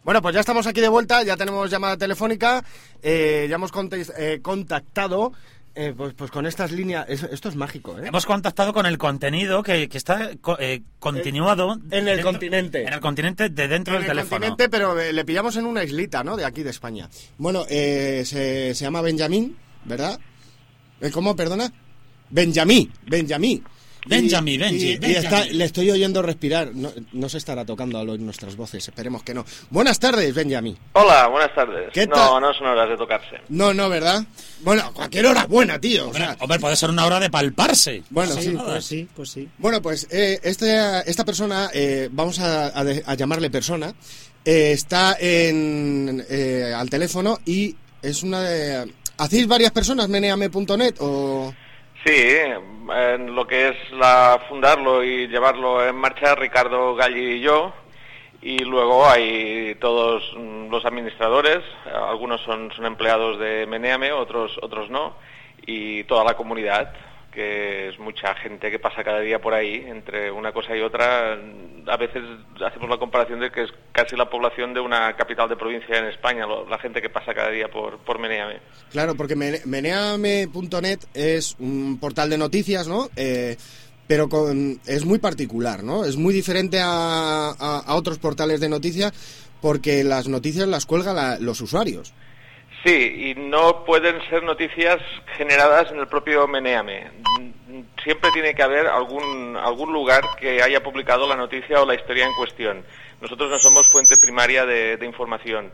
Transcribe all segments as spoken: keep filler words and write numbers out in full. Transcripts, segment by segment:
Bueno, pues ya estamos aquí de vuelta, ya tenemos llamada telefónica, eh, ya hemos conte- eh, contactado eh, pues, pues con estas líneas. Es, esto es mágico, ¿eh? Hemos contactado con el contenido que, que está eh, continuado en el dentro, continente. En el continente de dentro en del el teléfono. continente, pero eh, le pillamos en una islita, ¿no? De aquí de España. Bueno, eh, se, se llama Benjamín, ¿verdad? ¿Cómo, perdona? Benjamín, Benjamín. Benjamín, y, Benji, y, y Benjamín. está, le estoy oyendo respirar. No, no se estará tocando al oír nuestras voces, esperemos que no. Buenas tardes, Benjamín. Hola, buenas tardes. ¿Qué no, tal? no son horas de tocarse. No, no, ¿verdad? Bueno, a cualquier hora es buena, tío. O Hombre, sea, hombre, puede ser una hora de palparse. bueno, Sí, sí. pues sí, pues sí. Bueno, pues eh, este, esta persona, eh, vamos a, a de- a llamarle persona, eh, está en, eh, al teléfono y es una de... ¿Hacéis varias personas, meneame punto net o...? Sí, en lo que es la fundarlo y llevarlo en marcha, Ricardo Galli y yo, y luego hay todos mm, los administradores, algunos son, son empleados de Meneame, otros, otros no, y toda la comunidad, que es mucha gente que pasa cada día por ahí, entre una cosa y otra. A veces hacemos la comparación de que es casi la población de una capital de provincia en España, lo- la gente que pasa cada día por, por Meneame. Claro, porque mene- meneame punto net es un portal de noticias, ¿no? Eh, pero con, es muy particular, ¿no? Es muy diferente a, a- a otros portales de noticias porque las noticias las cuelgan la- los usuarios. Sí, y no pueden ser noticias generadas en el propio Meneame. Siempre tiene que haber algún, algún lugar que haya publicado la noticia o la historia en cuestión. Nosotros no somos fuente primaria de, de información.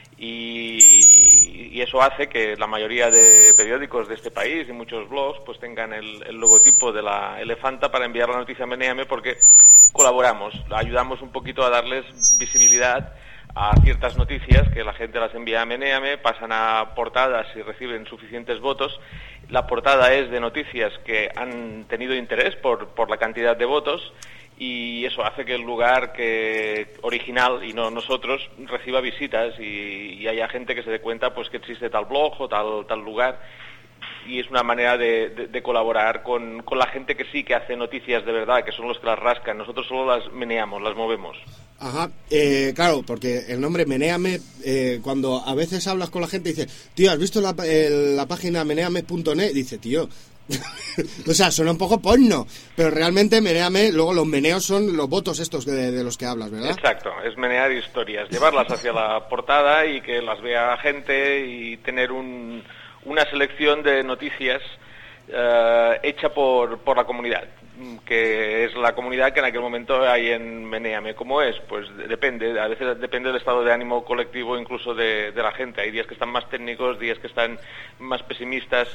Y, y eso hace que la mayoría de periódicos de este país y muchos blogs pues tengan el, el logotipo de la elefanta para enviar la noticia a Meneame, porque colaboramos, ayudamos un poquito a darles visibilidad a ciertas noticias que la gente las envía a Meneame, pasan a portadas y reciben suficientes votos. La portada es de noticias que han tenido interés por, por la cantidad de votos, y eso hace que el lugar que original y no nosotros reciba visitas y, y haya gente que se dé cuenta pues que existe tal blog o tal, tal lugar. Y es una manera de, de, de colaborar con, con la gente que sí que hace noticias de verdad, que son los que las rascan. Nosotros solo las meneamos, las movemos. Ajá, eh, claro, porque el nombre Meneame, eh, cuando a veces hablas con la gente y dices, tío, ¿has visto la, el- la página meneame punto net? Dice, tío, o sea, suena un poco porno, pero realmente Meneame, luego los meneos son los votos estos de, de los que hablas, ¿verdad? Exacto, es menear historias, llevarlas hacia la portada y que las vea gente y tener un, una selección de noticias eh, hecha por, por la comunidad, que es la comunidad que en aquel momento hay en Meneame. ¿Cómo es? Pues depende, a veces depende del estado de ánimo colectivo incluso de, de la gente. Hay días que están más técnicos, días que están más pesimistas,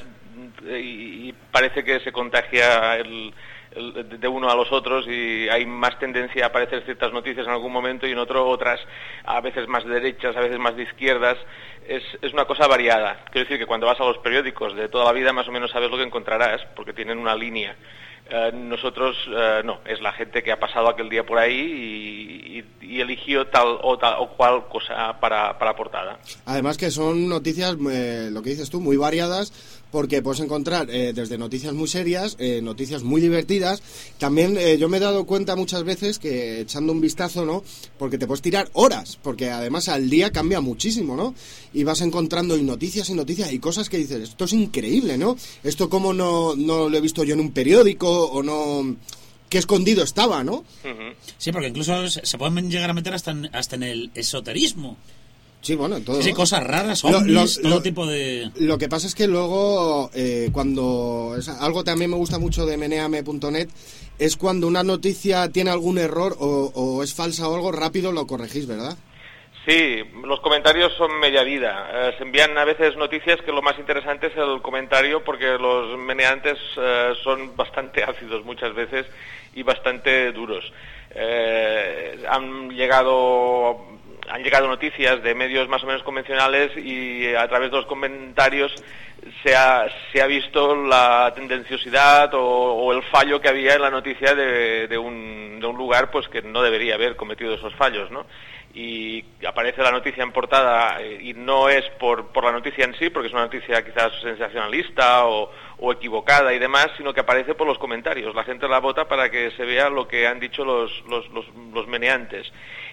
y, y parece que se contagia el, el, de uno a los otros, y hay más tendencia a aparecer ciertas noticias en algún momento y en otro otras, a veces más de derechas, a veces más de izquierdas. Es, es una cosa variada. Quiero decir que cuando vas a los periódicos de toda la vida más o menos sabes lo que encontrarás, porque tienen una línea. Uh, nosotros uh, no, es la gente que ha pasado aquel día por ahí y, y, y eligió tal o tal o cual cosa para, para portada. Además que son noticias, eh, lo que dices tú, muy variadas, porque puedes encontrar eh, desde noticias muy serias, eh, noticias muy divertidas. También eh, yo me he dado cuenta muchas veces que echando un vistazo, ¿no? Porque te puedes tirar horas, porque además al día cambia muchísimo, ¿no? Y vas encontrando y noticias y noticias y cosas que dices, esto es increíble, ¿no? Esto como no, no lo he visto yo en un periódico o no... Qué escondido estaba, ¿no? Uh-huh. Sí, porque incluso se se pueden llegar a meter hasta en, hasta en el esoterismo. Sí, bueno, todo. Sí, sí, cosas raras, Lo- ovnis, lo- todo lo- tipo de... Lo que pasa es que luego, eh, cuando... es algo también me gusta mucho de meneame punto net, es cuando una noticia tiene algún error o, o es falsa o algo, rápido lo corregís, ¿verdad? Sí, los comentarios son media vida. Eh, se envían a veces noticias que lo más interesante es el comentario, porque los meneantes eh, son bastante ácidos muchas veces y bastante duros. Eh, han llegado han llegado noticias de medios más o menos convencionales y a través de los comentarios se ha, se ha visto la tendenciosidad o, o el fallo que había en la noticia de, de, un, de un lugar pues que no debería haber cometido esos fallos, ¿no? Y aparece la noticia en portada y no es por, por la noticia en sí, porque es una noticia quizás sensacionalista o, o equivocada y demás, sino que aparece por los comentarios. La gente la vota para que se vea lo que han dicho los, los, los, los meneantes.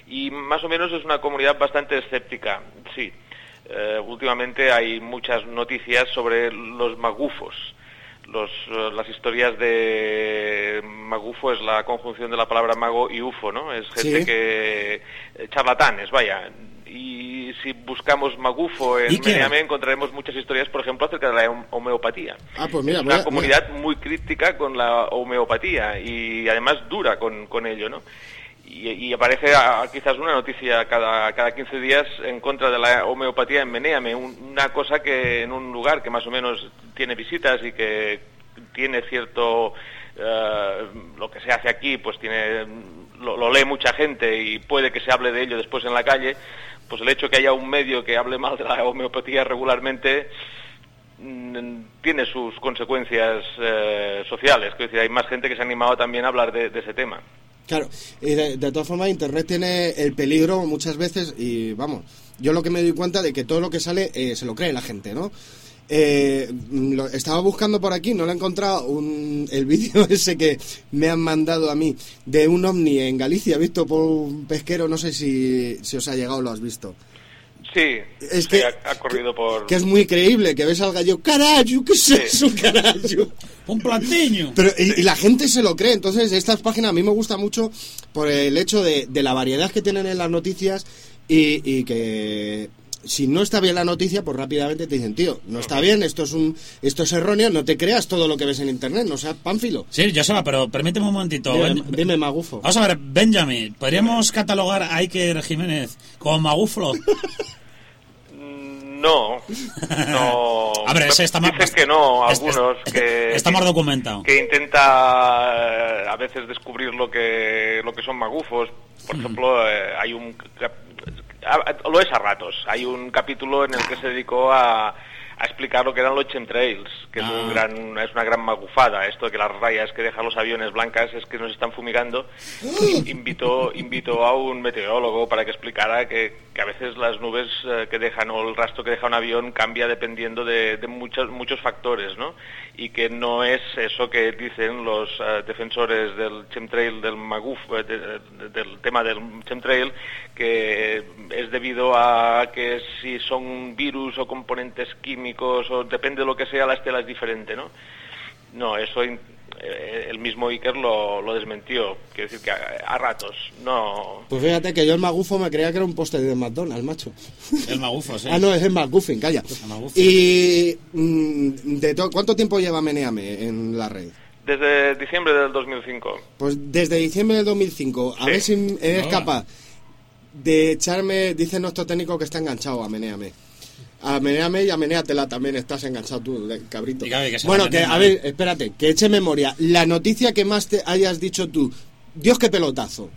Y más o menos es una comunidad bastante escéptica, sí. Eh, últimamente hay muchas noticias sobre los magufos. Los, las historias de magufo es la conjunción de la palabra mago y ufo, ¿no? Es gente sí. que... charlatanes, vaya. Y si buscamos magufo en Meneame encontraremos muchas historias, por ejemplo, acerca de la homeopatía. Ah, pues mira, es una mira, comunidad mira. muy crítica con la homeopatía y además dura con, con ello, ¿no? Y, y aparece a, quizás una noticia cada, cada quince días en contra de la homeopatía en Meneame, un, una cosa que en un lugar que más o menos tiene visitas y que tiene cierto... Uh, lo que se hace aquí, pues tiene lo, lo lee mucha gente y puede que se hable de ello después en la calle, pues el hecho que haya un medio que hable mal de la homeopatía regularmente mmm, tiene sus consecuencias eh, sociales. Es decir, hay más gente que se ha animado también a hablar de, de ese tema. Claro, y de, de todas formas Internet tiene el peligro muchas veces y vamos, yo lo que me doy cuenta de que todo lo que sale eh, se lo cree la gente, ¿no? Eh, lo, estaba buscando por aquí, no lo he encontrado, un, el vídeo ese que me han mandado a mí de un ovni en Galicia visto por un pesquero, no sé si, si os ha llegado o lo has visto. Sí, es sí, que, ha, ha corrido por... Que es muy creíble, que ves al gallo, carajo, ¿qué es sí. eso, carajo? Un plateño. Pero, y, y la gente se lo cree, entonces estas páginas a mí me gusta mucho por el hecho de, de la variedad que tienen en las noticias y, y que... si no está bien la noticia, pues rápidamente te dicen, tío, no está bien, esto es un esto es erróneo, no te creas todo lo que ves en internet, no seas pánfilo. Sí, yo solo, pero permíteme un momentito. Dime, ben... dime magufo. Vamos a ver, Benjamin, ¿podríamos catalogar a Iker Jiménez como magufo? No, no. A ver, ese está más... Dicen que no, algunos, es, es, que... Está más documentado. Que intenta a veces descubrir lo que lo que son magufos. Por ejemplo, eh, hay un... Lo es a ratos. Hay un capítulo en el que se dedicó a, a explicar lo que eran los chemtrails, que ah. es, un gran, es una gran magufada. Esto de que las rayas que dejan los aviones blancas es que nos están fumigando. Invitó, invitó a un meteorólogo para que explicara que, que a veces las nubes eh, que dejan o el rastro que deja un avión cambia dependiendo de, de muchos, muchos factores, ¿no? Y que no es eso que dicen los uh, defensores del chemtrail, del maguf, de, de, del tema del chemtrail, que es debido a que si son virus o componentes químicos o depende de lo que sea, la estela es diferente, ¿no? No, eso eh, el mismo Iker lo, lo desmentió, quiero decir que a, a ratos, no... Pues fíjate que yo el magufo me creía que era un póster de McDonald's, macho. El magufo, sí. Ah, no, es el McGuffin, calla. El McGuffin. Y de to- ¿cuánto tiempo lleva Meneame en la red? Desde diciembre del dos mil cinco. Pues desde diciembre del dos mil cinco, a sí. ver si eres no. capaz de echarme, dice nuestro técnico que está enganchado a Meneame. A Meneame y a Menéatela también estás enganchado tú, cabrito. Que que bueno, que a ver, espérate, que eche memoria. La noticia que más te hayas dicho tú, Dios, qué pelotazo.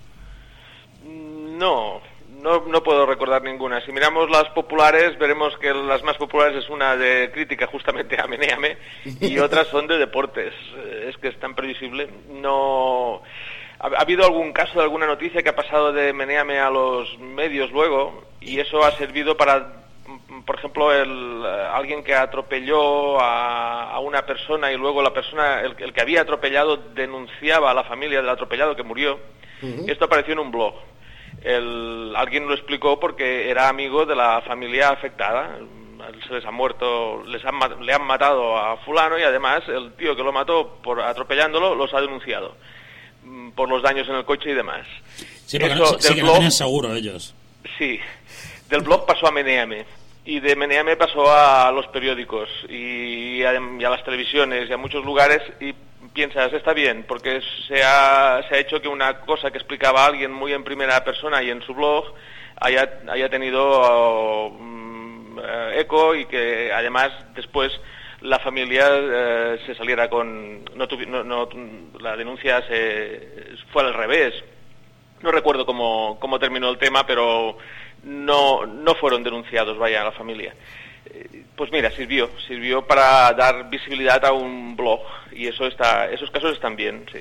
No, no, no puedo recordar ninguna. Si miramos las populares, veremos que las más populares es una de crítica justamente a Meneame y otras son de deportes. Es que es tan previsible. No... Ha, ha habido algún caso de alguna noticia que ha pasado de Meneame a los medios luego y eso ha servido para... Por ejemplo, el, alguien que atropelló a, a una persona y luego la persona, el, el que había atropellado, denunciaba a la familia del atropellado que murió. Uh-huh. Esto apareció en un blog. El, alguien lo explicó porque era amigo de la familia afectada. Se les ha muerto, les han, le han matado a fulano y además el tío que lo mató por atropellándolo los ha denunciado por los daños en el coche y demás. Sí, porque Eso, no, sí, sí que blog, no tenían seguro ellos. Sí, del blog pasó a Meneame. Y de Meneame pasó a los periódicos y a, y a las televisiones y a muchos lugares y piensas, está bien, porque se ha, se ha hecho que una cosa que explicaba alguien muy en primera persona y en su blog haya, haya tenido um, eco y que además después la familia eh, se saliera con... No, tuvi, no, no, la denuncia se, fue al revés. No recuerdo cómo, cómo terminó el tema, pero... no no fueron denunciados, vaya, a la familia. Eh, pues mira, sirvió, sirvió para dar visibilidad a un blog y eso está, esos casos están bien, sí.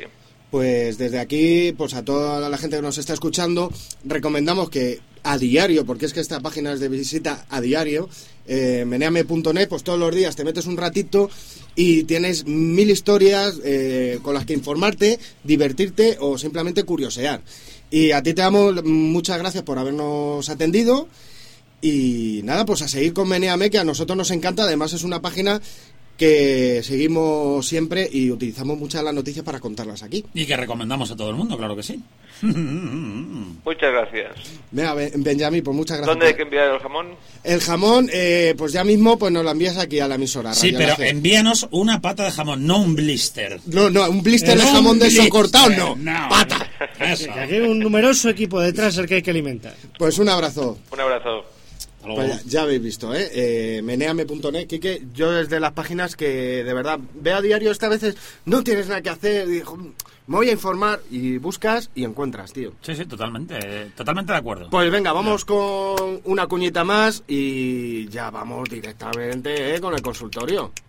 Pues desde aquí, pues a toda la gente que nos está escuchando, recomendamos que a diario, porque es que esta página es de visita a diario, eh, meneame punto net, pues todos los días te metes un ratito y tienes mil historias eh, con las que informarte, divertirte o simplemente curiosear. Y a ti te damos muchas gracias por habernos atendido y nada, pues a seguir con Menéame, que a nosotros nos encanta, además es una página que seguimos siempre y utilizamos muchas las noticias para contarlas aquí. Y que recomendamos a todo el mundo, claro que sí. Muchas gracias. Venga, Benjamín, pues muchas gracias. ¿Dónde hay que enviar el jamón? El jamón, eh, pues ya mismo pues nos lo envías aquí a la emisora. Sí, Radio pero envíanos una pata de jamón, no un blister. No, no, un blister No de jamón un de eso blister, cortado, no. no. Pata. Eso. Que aquí hay un numeroso equipo detrás el que hay que alimentar. Pues un abrazo. Un abrazo. Hasta luego. Pues ya, ya habéis visto, ¿eh? eh meneame punto net, Quique, yo desde las páginas que de verdad veo a diario, esta veces no tienes nada que hacer, dijo, me voy a informar y buscas y encuentras, tío. Sí, sí, totalmente, totalmente de acuerdo. Pues venga, vamos con una cuñita más y ya vamos directamente, ¿eh? Con el consultorio.